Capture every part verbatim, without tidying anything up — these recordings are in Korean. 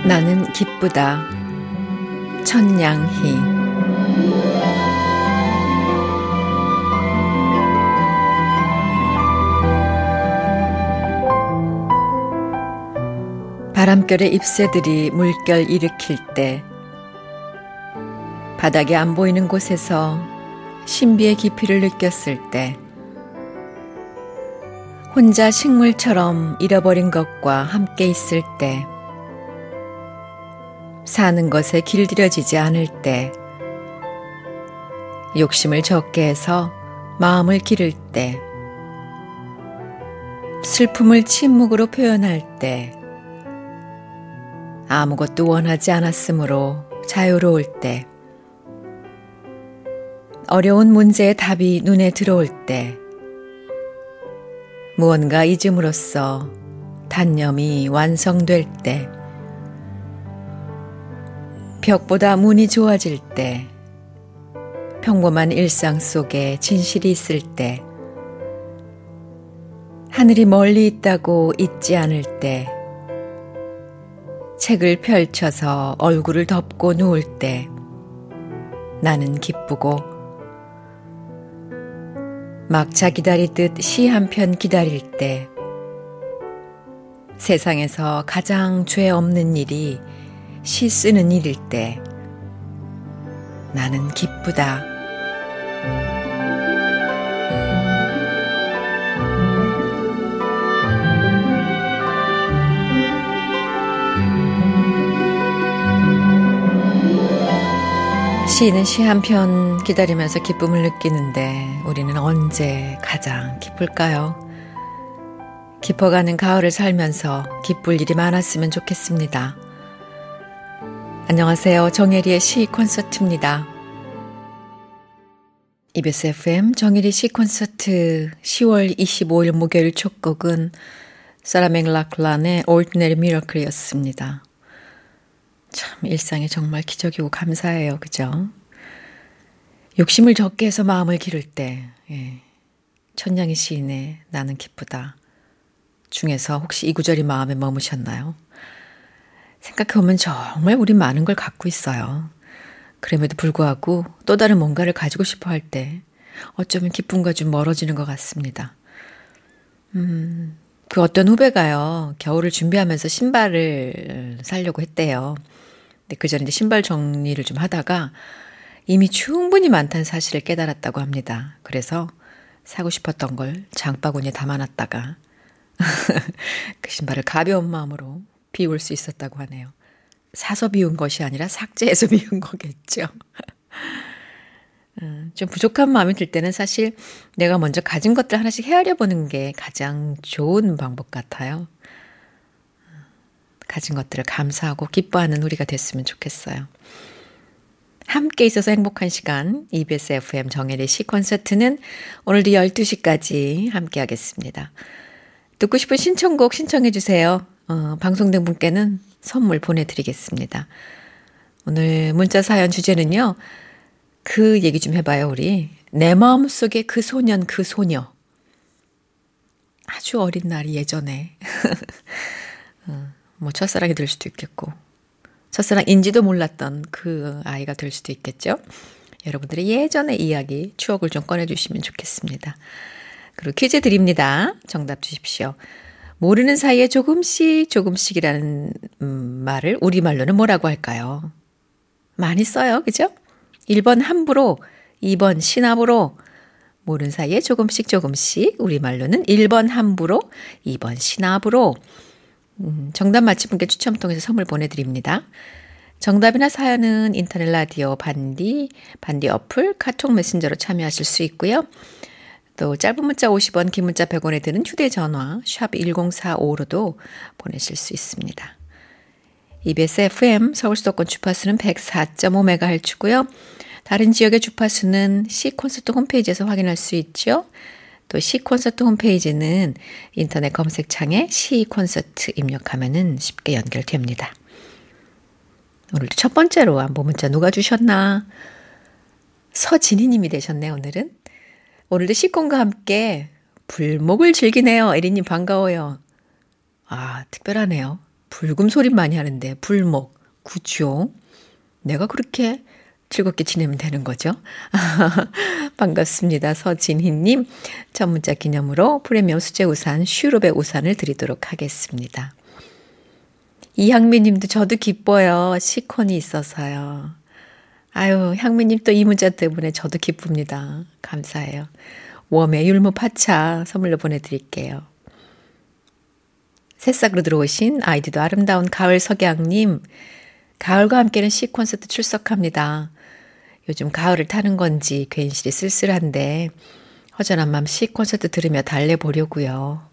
나는 기쁘다. 천냥희. 바람결에 잎새들이 물결 일으킬 때, 바닥이 안 보이는 곳에서 신비의 깊이를 느꼈을 때, 혼자 식물처럼 잃어버린 것과 함께 있을 때, 사는 것에 길들여지지 않을 때, 욕심을 적게 해서 마음을 기를 때, 슬픔을 침묵으로 표현할 때, 아무것도 원하지 않았으므로 자유로울 때, 어려운 문제의 답이 눈에 들어올 때, 무언가 잊음으로써 단념이 완성될 때, 벽보다 문이 좋아질 때, 평범한 일상 속에 진실이 있을 때, 하늘이 멀리 있다고 잊지 않을 때, 책을 펼쳐서 얼굴을 덮고 누울 때, 나는 기쁘고, 막차 기다리듯 시 한 편 기다릴 때, 세상에서 가장 죄 없는 일이 시 쓰는 일일 때, 나는 기쁘다. 시인은 시 한 편 기다리면서 기쁨을 느끼는데 우리는 언제 가장 기쁠까요? 깊어가는 가을을 살면서 기쁠 일이 많았으면 좋겠습니다. 안녕하세요. 정혜리의 시 콘서트입니다. 이비에스 에프엠 정혜리 시 콘서트 시월 이십오일 목요일 첫 곡은 사라 맥락란의 Ordinary Miracle였습니다. 참 일상이 정말 기적이고 감사해요. 그죠? 욕심을 적게 해서 마음을 기를 때, 예. 천냥희 시인의 나는 기쁘다 중에서 혹시 이 구절이 마음에 머무셨나요? 생각해보면 정말 우리 많은 걸 갖고 있어요. 그럼에도 불구하고 또 다른 뭔가를 가지고 싶어 할 때 어쩌면 기쁨과 좀 멀어지는 것 같습니다. 음, 그 어떤 후배가요, 겨울을 준비하면서 신발을 사려고 했대요. 근데 그 전에 이제 신발 정리를 좀 하다가 이미 충분히 많다는 사실을 깨달았다고 합니다. 그래서 사고 싶었던 걸 장바구니에 담아놨다가 그 신발을 가벼운 마음으로 비울 수 있었다고 하네요. 사서 비운 것이 아니라 삭제해서 비운 거겠죠. 좀 부족한 마음이 들 때는 사실 내가 먼저 가진 것들 하나씩 헤아려 보는 게 가장 좋은 방법 같아요. 가진 것들을 감사하고 기뻐하는 우리가 됐으면 좋겠어요. 함께 있어서 행복한 시간 이비에스 에프엠 정혜리 시 콘서트는 오늘도 열두 시까지 함께 하겠습니다. 듣고 싶은 신청곡 신청해 주세요. 어, 방송된 분께는 선물 보내드리겠습니다. 오늘 문자 사연 주제는요. 그 얘기 좀 해봐요. 우리 내 마음속에 그 소년 그 소녀. 아주 어린 날이 예전에 어, 뭐 첫사랑이 될 수도 있겠고 첫사랑인지도 몰랐던 그 아이가 될 수도 있겠죠. 여러분들의 예전의 이야기 추억을 좀 꺼내주시면 좋겠습니다. 그리고 퀴즈 드립니다. 정답 주십시오. 모르는 사이에 조금씩 조금씩이라는 음, 말을 우리말로는 뭐라고 할까요? 많이 써요. 그죠? 일 번 함부로, 이 번 신압으로, 모르는 사이에 조금씩 조금씩 우리말로는 일 번 함부로, 이 번 신압으로. 음, 정답 맞힌 분께 추첨 통해서 선물 보내드립니다. 정답이나 사연은 인터넷 라디오 반디, 반디 어플, 카톡 메신저로 참여하실 수 있고요. 또 짧은 문자 오십 원, 긴 문자 백 원에 드는 휴대전화 샵 일공사오로도 보내실 수 있습니다. 이비에스 에프엠 서울 수도권 주파수는 백사 점 오 메가헤르츠고요. 다른 지역의 주파수는 C콘서트 홈페이지에서 확인할 수 있죠. 또 C콘서트 홈페이지는 인터넷 검색창에 C콘서트 입력하면 쉽게 연결됩니다. 오늘도 첫 번째로 안부 문자 누가 주셨나? 서진희 님이 되셨네요. 오늘은. 오늘도 시콘과 함께 불목을 즐기네요. 에리님 반가워요. 아, 특별하네요. 불금 소리 많이 하는데 불목, 구죠. 내가 그렇게 즐겁게 지내면 되는 거죠. 반갑습니다. 서진희님, 첫 문자 기념으로 프리미엄 수제 우산 슈룹의 우산을 드리도록 하겠습니다. 이향미님도 저도 기뻐요. 시콘이 있어서요. 아유, 향미님 또 이 문자 때문에 저도 기쁩니다. 감사해요. 웜의 율무 파차 선물로 보내드릴게요. 새싹으로 들어오신 아이디도 아름다운 가을 석양님, 가을과 함께는 시 콘서트 출석합니다. 요즘 가을을 타는 건지 괜시리 쓸쓸한데 허전한 맘 시 콘서트 들으며 달래보려고요.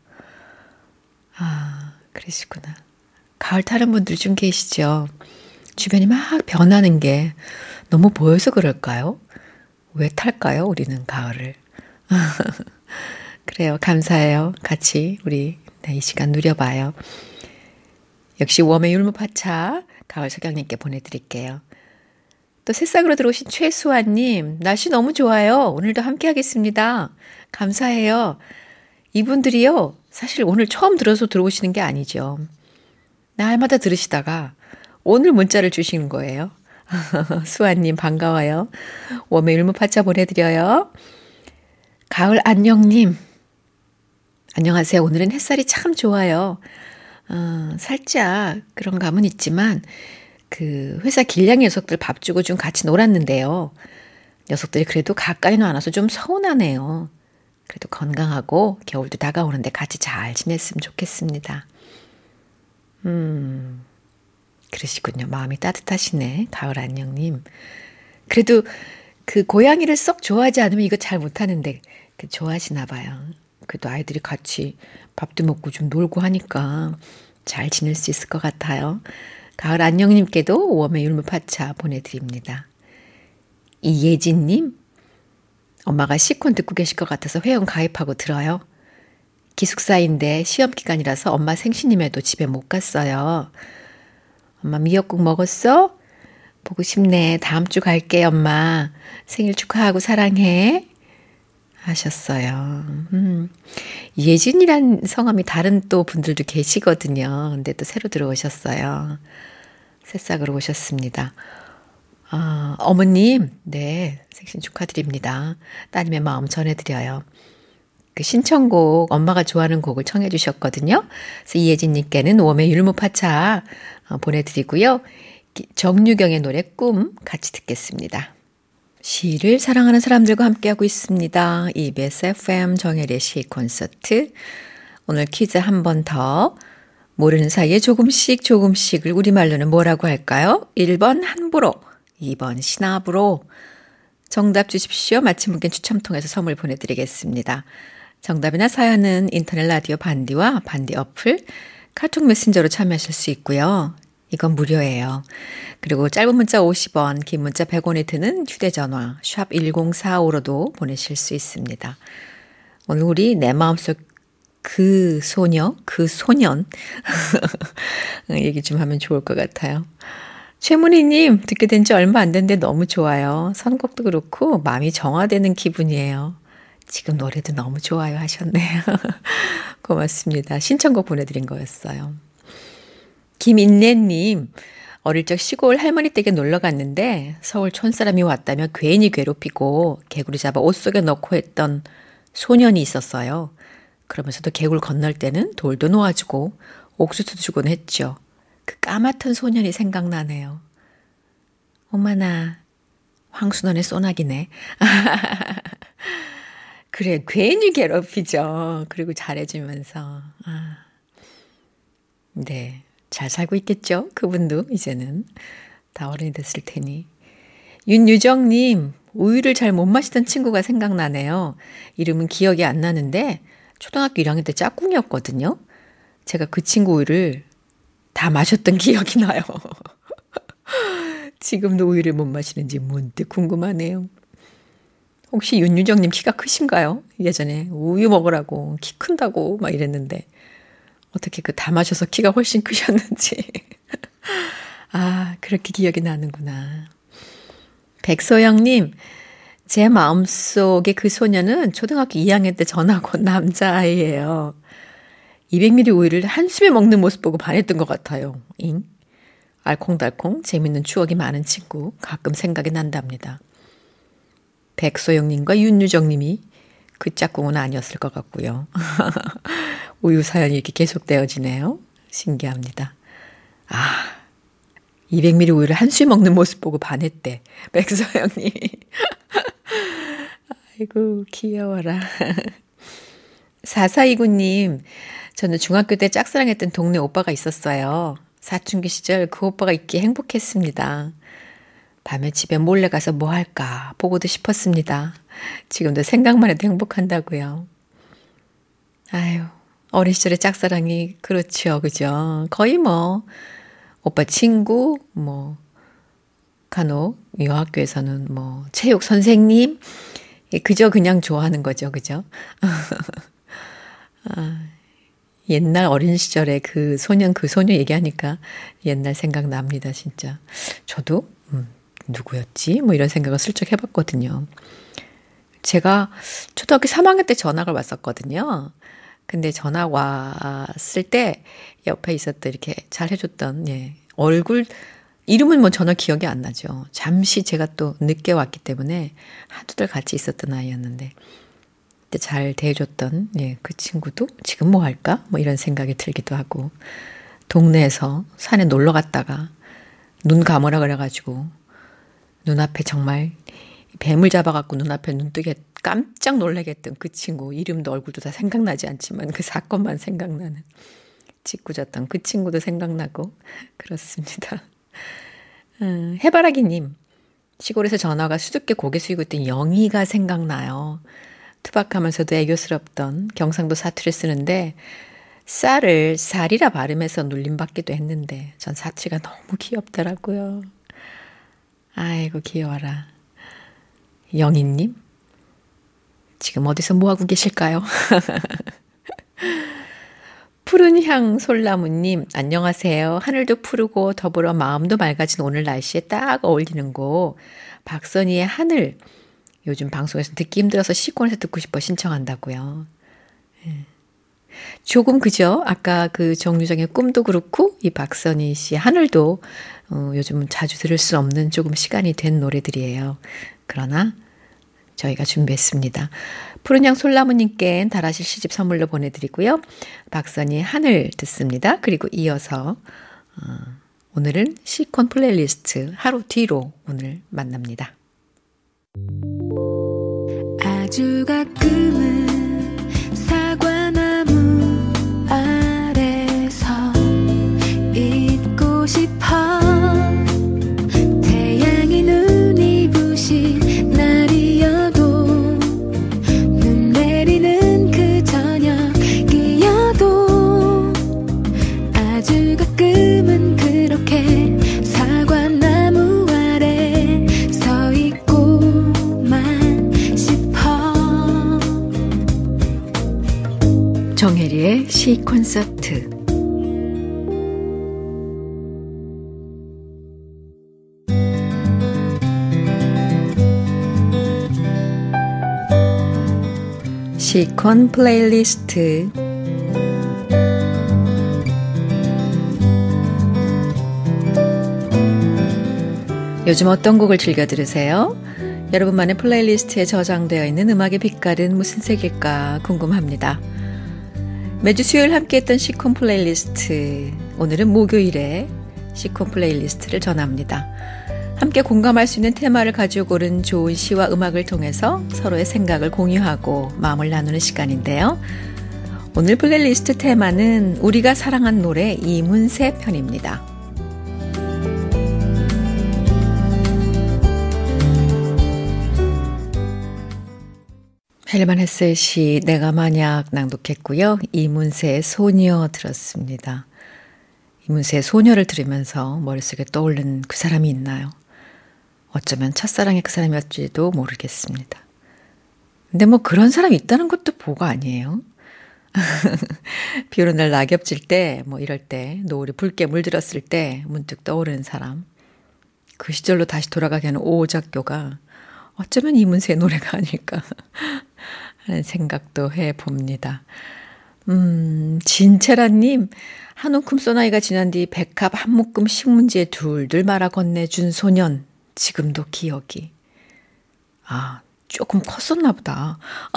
아, 그러시구나. 가을 타는 분들 좀 계시죠? 주변이 막 변하는 게 너무 보여서 그럴까요? 왜 탈까요? 우리는 가을을. 그래요. 감사해요. 같이 우리 네, 이 시간 누려봐요. 역시 웜의 율무파차 가을 석양님께 보내드릴게요. 또 새싹으로 들어오신 최수아님, 날씨 너무 좋아요. 오늘도 함께 하겠습니다. 감사해요. 이분들이요, 사실 오늘 처음 들어서 들어오시는 게 아니죠. 날마다 들으시다가 오늘 문자를 주시는 거예요. 수아님 반가워요. 웜의 율무파차 보내드려요. 가을 안녕님, 안녕하세요. 오늘은 햇살이 참 좋아요. 어, 살짝 그런 감은 있지만 그 회사 길냥이 녀석들 밥 주고 좀 같이 놀았는데요. 녀석들이 그래도 가까이는 안 와서 좀 서운하네요. 그래도 건강하고 겨울도 다가오는데 같이 잘 지냈으면 좋겠습니다. 음, 그러시군요. 마음이 따뜻하시네. 가을 안녕님. 그래도 그 고양이를 썩 좋아하지 않으면 이거 잘 못하는데 그 좋아하시나 봐요. 그래도 아이들이 같이 밥도 먹고 좀 놀고 하니까 잘 지낼 수 있을 것 같아요. 가을 안녕님께도 웜의 율무파차 보내드립니다. 이예진님, 엄마가 시콘 듣고 계실 것 같아서 회원 가입하고 들어요. 기숙사인데 시험 기간이라서 엄마 생신임에도 집에 못 갔어요. 엄마 미역국 먹었어? 보고 싶네. 다음 주 갈게 엄마. 생일 축하하고 사랑해. 하셨어요. 음, 예진이란 성함이 다른 또 분들도 계시거든요. 근데 또 새로 들어오셨어요. 새싹으로 오셨습니다. 아, 어머님, 네, 생신 축하드립니다. 따님의 마음 전해드려요. 그 신청곡, 엄마가 좋아하는 곡을 청해 주셨거든요. 그래서 이예진님께는 웜의 율무파차 보내드리고요. 정유경의 노래 꿈 같이 듣겠습니다. 시를 사랑하는 사람들과 함께하고 있습니다. 이비에스 에프엠 정혜리의 시 콘서트. 오늘 퀴즈 한 번 더. 모르는 사이에 조금씩 조금씩을 우리말로는 뭐라고 할까요? 일 번 함부로, 이 번 신압으로. 정답 주십시오. 맞힌 분께 추첨 통해서 선물 보내드리겠습니다. 정답이나 사연은 인터넷 라디오 반디와 반디 어플, 카톡 메신저로 참여하실 수 있고요. 이건 무료예요. 그리고 짧은 문자 오십 원, 긴 문자 백 원이 드는 휴대전화 샵 일공사오로도 보내실 수 있습니다. 오늘 우리 내 마음속 그 소녀, 그 소년 얘기 좀 하면 좋을 것 같아요. 최문희님, 듣게 된 지 얼마 안 됐는데 너무 좋아요. 선곡도 그렇고 마음이 정화되는 기분이에요. 지금 노래도 너무 좋아요 하셨네요. 고맙습니다. 신청곡 보내드린 거였어요. 김인래님, 어릴 적 시골 할머니 댁에 놀러 갔는데 서울 촌사람이 왔다며 괜히 괴롭히고 개구리 잡아 옷 속에 넣고 했던 소년이 있었어요. 그러면서도 개구를 건널 때는 돌도 놓아주고 옥수수도 주곤 했죠. 그 까맣던 소년이 생각나네요. 어머나, 황순원의 소나기네. 그래, 괜히 괴롭히죠. 그리고 잘해주면서. 아, 네. 잘 살고 있겠죠? 그분도 이제는 다 어른이 됐을 테니. 윤유정님, 우유를 잘 못 마시던 친구가 생각나네요. 이름은 기억이 안 나는데 초등학교 일 학년 때 짝꿍이었거든요. 제가 그 친구 우유를 다 마셨던 기억이 나요. 지금도 우유를 못 마시는지 문득 궁금하네요. 혹시 윤유정님 키가 크신가요? 예전에 우유 먹으라고 키 큰다고 막 이랬는데 어떻게 그 다 마셔서 키가 훨씬 크셨는지. 아, 그렇게 기억이 나는구나. 백소영님, 제 마음속에 그 소녀는 초등학교 이 학년 때 전학 온 남자아이예요. 이백 밀리리터 우유를 한숨에 먹는 모습 보고 반했던 것 같아요. 잉? 알콩달콩 재밌는 추억이 많은 친구 가끔 생각이 난답니다. 백소영님과 윤유정님이 그 짝꿍은 아니었을 것 같고요. 우유 사연이 이렇게 계속되어지네요. 신기합니다. 아, 이백 밀리리터 우유를 한숨에 먹는 모습 보고 반했대. 백소영님. 아이고 귀여워라. 사사이구님, 저는 중학교 때 짝사랑했던 동네 오빠가 있었어요. 사춘기 시절 그 오빠가 있기에 행복했습니다. 밤에 집에 몰래 가서 뭐 할까 보고도 싶었습니다. 지금도 생각만 해도 행복한다고요. 아유, 어린 시절의 짝사랑이 그렇죠, 그죠? 거의 뭐 오빠 친구, 뭐 간혹 이 학교에서는 뭐 체육 선생님, 그저 그냥 좋아하는 거죠, 그죠? 아, 옛날 어린 시절에 그 소년, 그 소녀 얘기하니까 옛날 생각납니다, 진짜. 저도, 음, 누구였지? 뭐 이런 생각을 슬쩍 해봤거든요. 제가 초등학교 삼 학년 때 전학을 왔었거든요. 근데 전학 왔을 때 옆에 있었던 이렇게 잘 해줬던, 예, 얼굴, 이름은 뭐 전혀 기억이 안 나죠. 잠시 제가 또 늦게 왔기 때문에 한두 달 같이 있었던 아이였는데, 잘 대해줬던 예, 그 친구도 지금 뭐 할까? 뭐 이런 생각이 들기도 하고, 동네에서 산에 놀러 갔다가 눈 감으라 그래가지고 눈앞에 정말 뱀을 잡아갖고 눈앞에 눈뜨게 깜짝 놀라게 했던 그 친구, 이름도 얼굴도 다 생각나지 않지만 그 사건만 생각나는, 짓궂었던 그 친구도 생각나고 그렇습니다. 음, 해바라기님, 시골에서 전화가 수줍게 고개 숙이고 있던 영희가 생각나요. 투박하면서도 애교스럽던 경상도 사투리 쓰는데 쌀을 쌀이라 발음해서 놀림받기도 했는데 전 사투리가 너무 귀엽더라고요. 아이고 귀여워라. 영희님, 지금 어디서 뭐하고 계실까요? 푸른 향 솔나무님, 안녕하세요. 하늘도 푸르고 더불어 마음도 맑아진 오늘 날씨에 딱 어울리는 곡 박선희의 하늘, 요즘 방송에서 듣기 힘들어서 시권에서 듣고 싶어 신청한다고요. 예. 조금 그죠? 아까 그 정유정의 꿈도 그렇고 이 박선희 씨의 하늘도 어, 요즘은 자주 들을 수 없는 조금 시간이 된 노래들이에요. 그러나 저희가 준비했습니다. 푸른양 솔나무님께 달아실 시집 선물로 보내드리고요. 박선희 하늘 듣습니다. 그리고 이어서 어, 오늘은 시콘 플레이리스트 하루 뒤로 오늘 만납니다. 아주 가끔은 사과나무 아래서 있고 싶어. 태양이 눈이 부신 날이어도 눈 내리는 그 저녁이어도 아주 가끔은 그렇게 사과나무 아래 서 있고만 싶어. 정혜리의 시 콘서트. 시콘 플레이리스트. 요즘 어떤 곡을 즐겨 들으세요? 여러분만의 플레이리스트에 저장되어 있는 음악의 빛깔은 무슨 색일까 궁금합니다. 매주 수요일 함께했던 시콘 플레이리스트, 오늘은 목요일에 시콘 플레이리스트를 전합니다. 함께 공감할 수 있는 테마를 가지고 고른 좋은 시와 음악을 통해서 서로의 생각을 공유하고 마음을 나누는 시간인데요. 오늘 플레이리스트 테마는 우리가 사랑한 노래 이문세 편입니다. 헬만 헤스의 시 내가 만약 낭독했고요. 이문세의 소녀 들었습니다. 이문세의 소녀를 들으면서 머릿속에 떠오르는 그 사람이 있나요? 어쩌면 첫사랑의 그 사람이었지도 모르겠습니다. 근데 뭐 그런 사람이 있다는 것도 보고 아니에요. 비 오는 날 낙엽 질 때, 뭐 이럴 때, 노을이 붉게 물들었을 때 문득 떠오르는 사람. 그 시절로 다시 돌아가게 하는 오작교가 어쩌면 이문세의 노래가 아닐까 하는 생각도 해봅니다. 음, 음, 진채라님, 한 움큼 소나이가 지난 뒤 백합 한 묶음 신문지에 둘둘 말아 건네준 소년. 지금도 기억이. 아, 조금 컸었나 보다.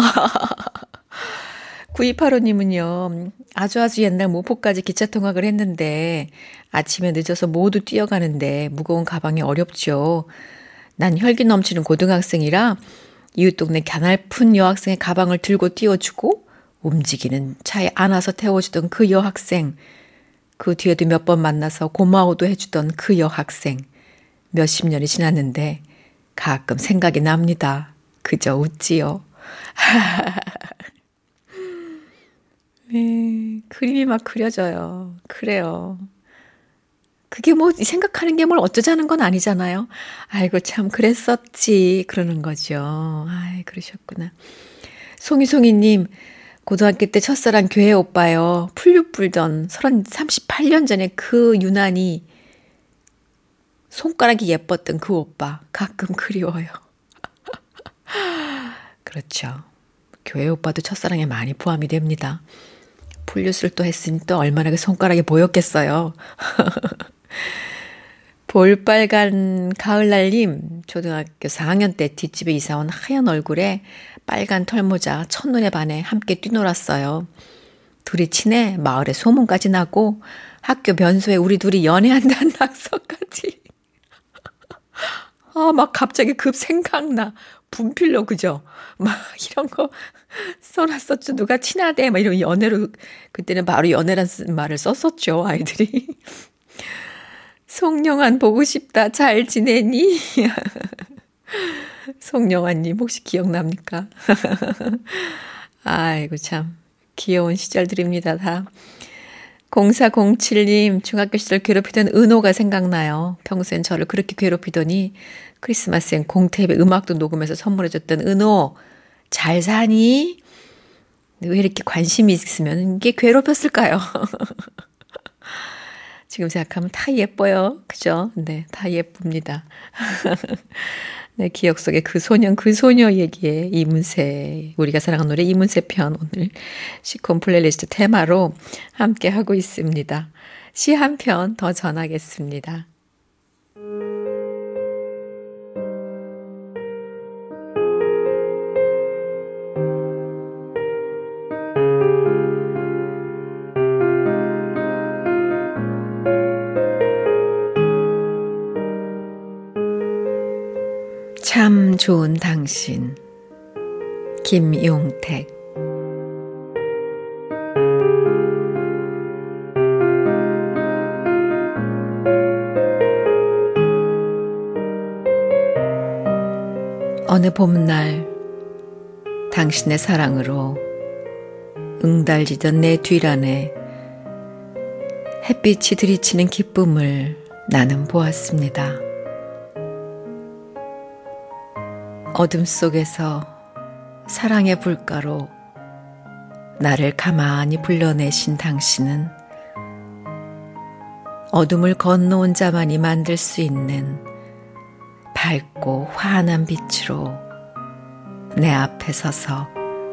구이팔오님은요, 아주 아주 옛날 모포까지 기차 통학을 했는데 아침에 늦어서 모두 뛰어가는데 무거운 가방이 어렵죠. 난 혈기 넘치는 고등학생이라 이웃 동네 가날픈 여학생의 가방을 들고 띄워주고 움직이는 차에 안아서 태워주던 그 여학생. 그 뒤에도 몇 번 만나서 고마워도 해주던 그 여학생. 몇십 년이 지났는데 가끔 생각이 납니다. 그저 웃지요. 네, 그림이 막 그려져요. 그래요. 그게 뭐 생각하는 게 뭘 어쩌자는 건 아니잖아요. 아이고 참 그랬었지 그러는 거죠. 아이 그러셨구나. 송이송이님, 고등학교 때 첫사랑 교회 오빠요. 풀육 불던 삼십팔 년 전에 그 유난히 손가락이 예뻤던 그 오빠 가끔 그리워요. 그렇죠. 교회 오빠도 첫사랑에 많이 포함이 됩니다. 풀육을 또 했으니 또 얼마나 그 손가락이 보였겠어요. 볼빨간 가을날님, 초등학교 사 학년 때 뒷집에 이사온 하얀 얼굴에 빨간 털모자 첫눈에 반해 함께 뛰놀았어요. 둘이 친해 마을에 소문까지 나고 학교 변소에 우리 둘이 연애한다는 낙서까지. 아, 막 갑자기 급 생각나. 분필로 그죠? 막 이런 거 써놨었죠. 누가 친하대 막 이런 연애로, 그때는 바로 연애란 말을 썼었죠, 아이들이. 송영환 보고 싶다. 잘 지내니? 송영환님 혹시 기억납니까? 아이고 참 귀여운 시절들입니다 다. 공사공칠님, 중학교 시절 괴롭히던 은호가 생각나요. 평소엔 저를 그렇게 괴롭히더니 크리스마스엔 공테이프에 음악도 녹음해서 선물해줬던 은호, 잘 사니? 왜 이렇게 관심이 있으면 이게 괴롭혔을까요? 지금 생각하면 다 예뻐요. 그죠? 네, 다 예쁩니다. 네, 기억 속에 그 소년, 그 소녀 얘기에 이문세, 우리가 사랑하는 노래 이문세 편 오늘 시콘 플레이리스트 테마로 함께 하고 있습니다. 시 한 편 더 전하겠습니다. 참 좋은 당신, 김용택. 어느 봄날 당신의 사랑으로 응달지던 내 뒤란에 햇빛이 들이치는 기쁨을 나는 보았습니다. 어둠 속에서 사랑의 불가로 나를 가만히 불러내신 당신은 어둠을 건너온 자만이 만들 수 있는 밝고 환한 빛으로 내 앞에 서서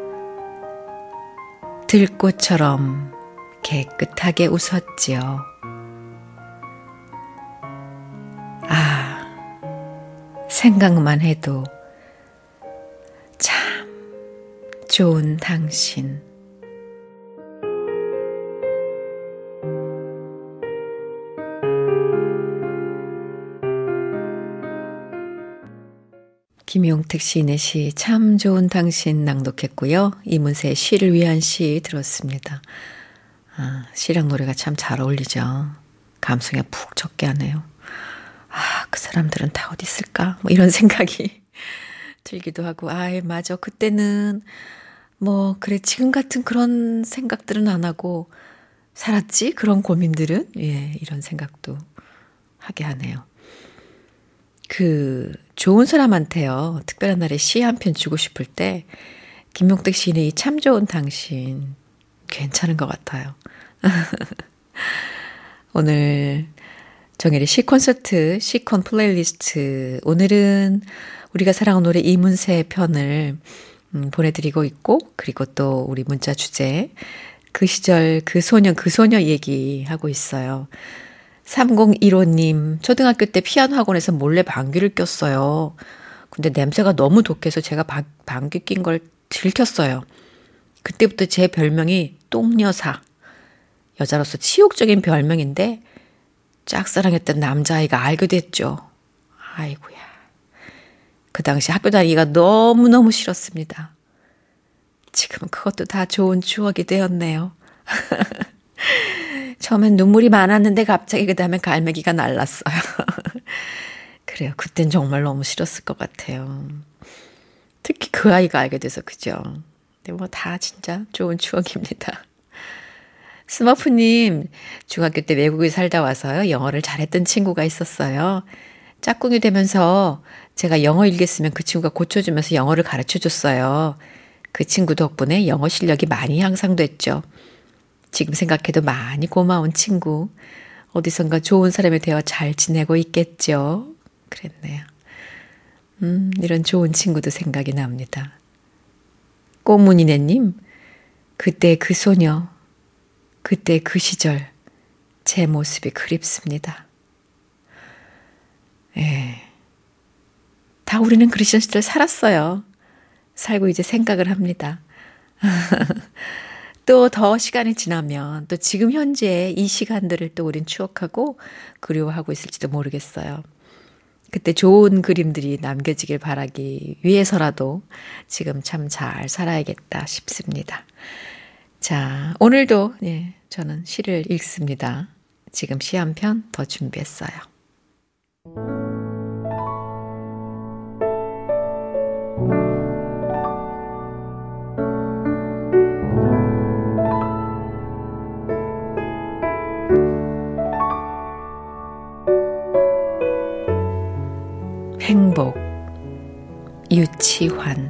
들꽃처럼 깨끗하게 웃었지요. 아, 생각만 해도 참 좋은 당신. 김용택 시인의 시 참 좋은 당신 낭독했고요. 이문세의 시를 위한 시 들었습니다. 아, 시랑 노래가 참 잘 어울리죠. 감성에 푹 젖게 하네요. 아, 그 사람들은 다 어디 있을까? 뭐 이런 생각이 들기도 하고, 아이, 맞아. 그때는 뭐 그래 지금 같은 그런 생각들은 안 하고 살았지? 그런 고민들은? 예, 이런 생각도 하게 하네요. 그 좋은 사람한테요, 특별한 날에 시 한 편 주고 싶을 때 김용택 시인의 이 참 좋은 당신 괜찮은 것 같아요. 오늘 정혜리 시 콘서트, 시콘 플레이리스트, 오늘은 우리가 사랑하는 노래 이문세 편을 음, 보내드리고 있고, 그리고 또 우리 문자 주제, 그 시절 그 소녀 그 소녀 얘기하고 있어요. 삼공일오님, 초등학교 때 피아노 학원에서 몰래 방귀를 꼈어요. 근데 냄새가 너무 독해서 제가 방, 방귀 낀 걸 들켰어요. 그때부터 제 별명이 똥여사. 여자로서 치욕적인 별명인데 짝사랑했던 남자아이가 알게 됐죠. 아이고야. 그 당시 학교 다니기가 너무너무 싫었습니다. 지금은 그것도 다 좋은 추억이 되었네요. 처음엔 눈물이 많았는데 갑자기 그 다음에 갈매기가 날랐어요. 그래요. 그땐 정말 너무 싫었을 것 같아요. 특히 그 아이가 알게 돼서 그죠. 근데 뭐 다 진짜 좋은 추억입니다. 스머프님, 중학교 때 외국에 살다 와서요. 영어를 잘했던 친구가 있었어요. 짝꿍이 되면서 제가 영어 일기 쓰면 그 친구가 고쳐주면서 영어를 가르쳐줬어요. 그 친구 덕분에 영어 실력이 많이 향상됐죠. 지금 생각해도 많이 고마운 친구. 어디선가 좋은 사람이 되어 잘 지내고 있겠죠. 그랬네요. 음, 이런 좋은 친구도 생각이 납니다. 꼬문이네님, 그때 그 소녀, 그때 그 시절, 제 모습이 그립습니다. 예. 다 우리는 그리스도 시절 살았어요. 살고 이제 생각을 합니다. 또 더 시간이 지나면 또 지금 현재 이 시간들을 또 우린 추억하고 그리워하고 있을지도 모르겠어요. 그때 좋은 그림들이 남겨지길 바라기 위해서라도 지금 참 잘 살아야겠다 싶습니다. 자, 오늘도 예, 저는 시를 읽습니다. 지금 시 한 편 더 준비했어요. 행복, 유치환.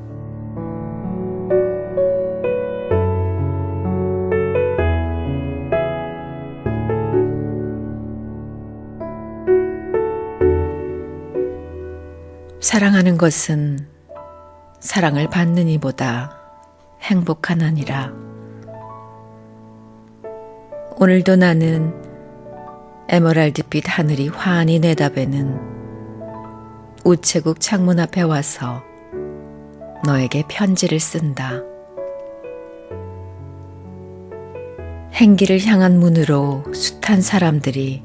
사랑하는 것은 사랑을 받는 이보다 행복하나니라. 오늘도 나는 에메랄드빛 하늘이 환히 내다보는 우체국 창문 앞에 와서 너에게 편지를 쓴다. 행기를 향한 문으로 숱한 사람들이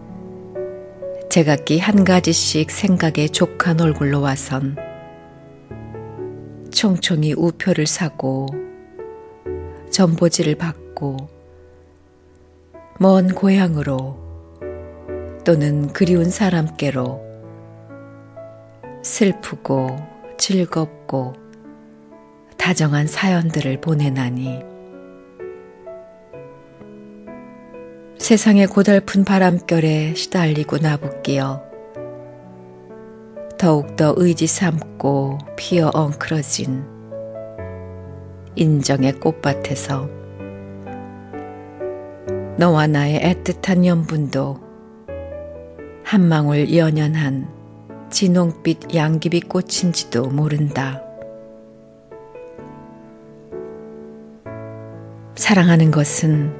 제각기 한 가지씩 생각에 족한 얼굴로 와선 총총히 우표를 사고 전보지를 받고 먼 고향으로 또는 그리운 사람께로 슬프고 즐겁고 다정한 사연들을 보내나니 세상의 고달픈 바람결에 시달리고 나부끼어 더욱더 의지 삼고 피어 엉클어진 인정의 꽃밭에서 너와 나의 애틋한 연분도 한 망울 연연한 진홍빛 양귀비 꽃인지도 모른다. 사랑하는 것은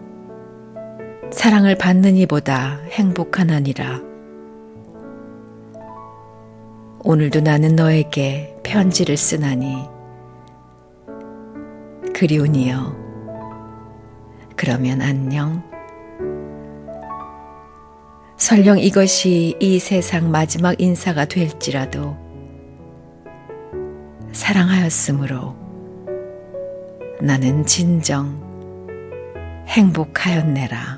사랑을 받는 이보다 행복하나니라. 오늘도 나는 너에게 편지를 쓰나니 그리우니여. 그러면 안녕. 설령 이것이 이 세상 마지막 인사가 될지라도 사랑하였으므로 나는 진정 행복하였네라.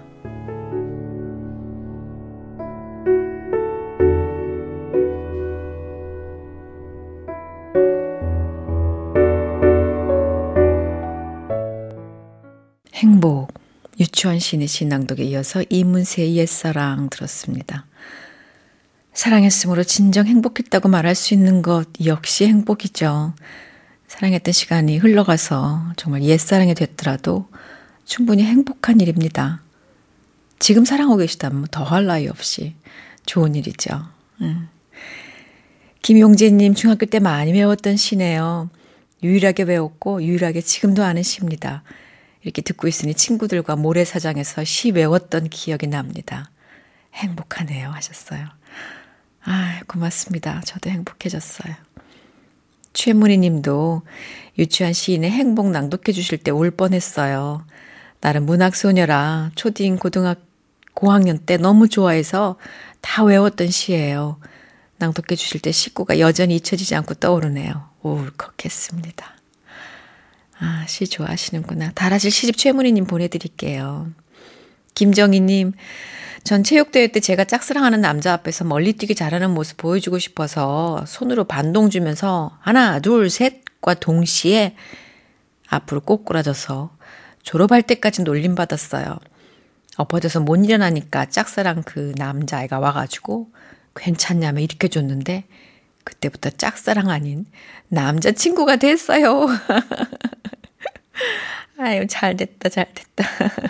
행복, 유치원 시인의 신앙독에 이어서 이문세의 옛사랑 들었습니다. 사랑했으므로 진정 행복했다고 말할 수 있는 것 역시 행복이죠. 사랑했던 시간이 흘러가서 정말 옛사랑이 됐더라도 충분히 행복한 일입니다. 지금 사랑하고 계시다면 더할 나위 없이 좋은 일이죠. 음. 김용재님, 중학교 때 많이 외웠던 시네요. 유일하게 외웠고 유일하게 지금도 아는 시입니다. 이렇게 듣고 있으니 친구들과 모래사장에서 시 외웠던 기억이 납니다. 행복하네요 하셨어요. 아, 고맙습니다. 저도 행복해졌어요. 최문희 님도 유치한 시인의 행복 낭독해 주실 때 울 뻔했어요. 나는 문학소녀라 초딩 고등학교 고학년 때 너무 좋아해서 다 외웠던 시예요. 낭독해 주실 때 식구가 여전히 잊혀지지 않고 떠오르네요. 울컥했습니다. 아, 시 좋아하시는구나. 달아실 시집 최문희님 보내드릴게요. 김정희님, 전 체육대회 때 제가 짝사랑하는 남자 앞에서 멀리 뛰기 잘하는 모습 보여주고 싶어서 손으로 반동 주면서 하나, 둘, 셋과 동시에 앞으로 꼬꾸라져서 졸업할 때까지 놀림받았어요. 엎어져서 못 일어나니까 짝사랑 그 남자애가 와가지고 괜찮냐며 일으켜줬는데 그때부터 짝사랑 아닌 남자친구가 됐어요. 아유, 잘됐다, 잘됐다.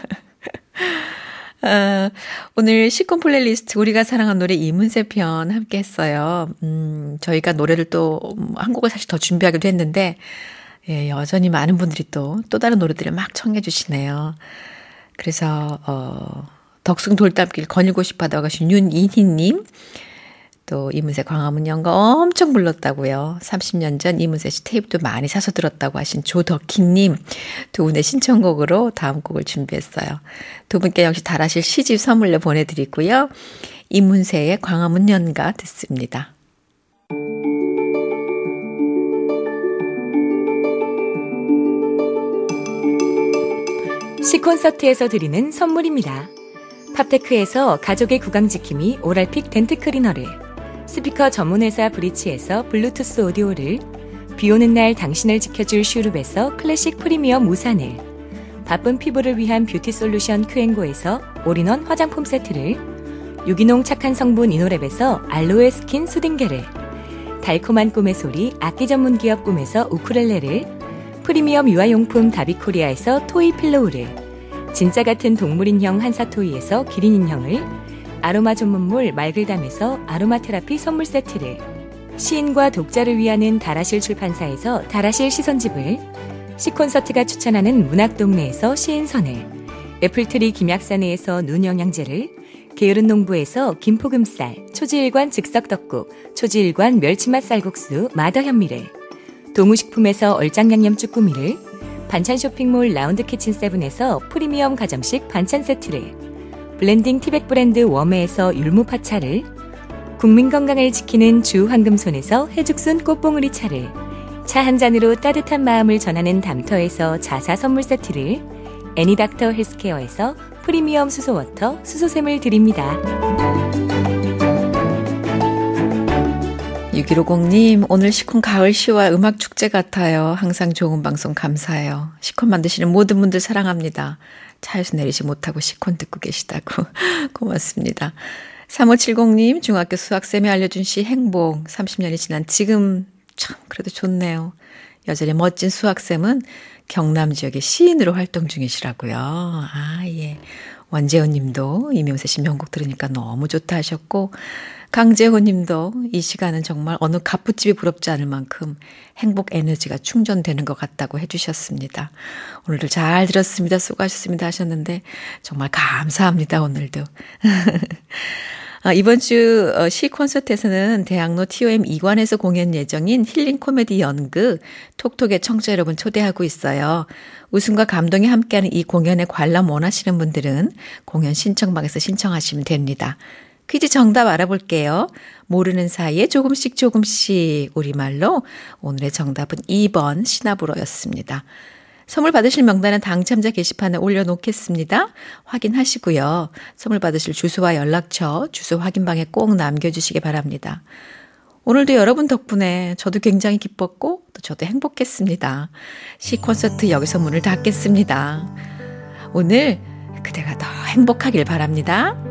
아, 오늘 시콘 플레이리스트 우리가 사랑한 노래 이문세 편 함께 했어요. 음, 저희가 노래를 또 한 곡을 사실 더 준비하기도 했는데 예, 여전히 많은 분들이 또, 또 다른 노래들을 막 청해 주시네요. 그래서 어, 덕숭 돌담길 거닐고 싶어하다고 하신 윤이희님, 또 이문세 광화문 연가 엄청 불렀다고요. 삼십 년 전 이문세 씨 테이프도 많이 사서 들었다고 하신 조덕희님 두 분의 신청곡으로 다음 곡을 준비했어요. 두 분께 역시 달아실 시집 선물로 보내드리고요. 이문세의 광화문 연가 듣습니다. 시콘서트에서 드리는 선물입니다. 팝테크에서 가족의 구강지킴이 오랄픽 덴트클리너를, 스피커 전문회사 브리치에서 블루투스 오디오를, 비오는 날 당신을 지켜줄 슈룹에서 클래식 프리미엄 우산을, 바쁜 피부를 위한 뷰티솔루션 큐앤고에서 올인원 화장품 세트를, 유기농 착한 성분 이노랩에서 알로에 스킨 수딩게를, 달콤한 꿈의 소리 악기 전문 기업 꿈에서 우쿨렐레를, 프리미엄 유아용품 다비코리아에서 토이 필로우를, 진짜 같은 동물인형 한사토이에서 기린인형을, 아로마 전문물 말글담에서 아로마 테라피 선물 세트를, 시인과 독자를 위하는 다라실 출판사에서 다라실 시선집을, 시콘서트가 추천하는 문학동네에서 시인선을, 애플트리 김약사네에서 눈영양제를, 게으른 농부에서 김포금쌀, 초지일관 즉석떡국, 초지일관 멸치맛 쌀국수 마더현미를, 동우식품에서 얼짱양념 쭈꾸미를, 반찬 쇼핑몰 라운드키친세븐에서 프리미엄 가정식 반찬 세트를, 블렌딩 티백 브랜드 웜에서 율무파차를, 국민 건강을 지키는 주 황금손에서 해죽순 꽃봉우리 차를, 차 한 잔으로 따뜻한 마음을 전하는 담터에서 자사 선물 세트를, 애니닥터 헬스케어에서 프리미엄 수소워터 수소샘을 드립니다. 육일오공님, 오늘 시콘 가을 시와 음악 축제 같아요. 항상 좋은 방송 감사해요. 시콘 만드시는 모든 분들 사랑합니다. 차에서 내리지 못하고 시콘 듣고 계시다고. 고맙습니다. 삼오칠공님, 중학교 수학쌤이 알려준 시 행복. 삼십 년이 지난 지금 참 그래도 좋네요. 여전히 멋진 수학쌤은 경남 지역의 시인으로 활동 중이시라고요. 아, 예. 원재훈 님도 이명세 씨 명곡 들으니까 너무 좋다 하셨고, 강재호 님도 이 시간은 정말 어느 갑부집이 부럽지 않을 만큼 행복 에너지가 충전되는 것 같다고 해주셨습니다. 오늘도 잘 들었습니다. 수고하셨습니다 하셨는데 정말 감사합니다. 오늘도. 이번 주 시 콘서트에서는 대학로 티오엠 이관에서 공연 예정인 힐링 코미디 연극 톡톡의 청취자 여러분 초대하고 있어요. 웃음과 감동이 함께하는 이 공연에 관람 원하시는 분들은 공연 신청방에서 신청하시면 됩니다. 퀴즈 정답 알아볼게요. 모르는 사이에 조금씩 조금씩 우리말로 오늘의 정답은 이 번 시나브로였습니다. 선물 받으실 명단은 당첨자 게시판에 올려놓겠습니다. 확인하시고요. 선물 받으실 주소와 연락처, 주소 확인방에 꼭 남겨주시기 바랍니다. 오늘도 여러분 덕분에 저도 굉장히 기뻤고 또 저도 행복했습니다. 시 콘서트 여기서 문을 닫겠습니다. 오늘 그대가 더 행복하길 바랍니다.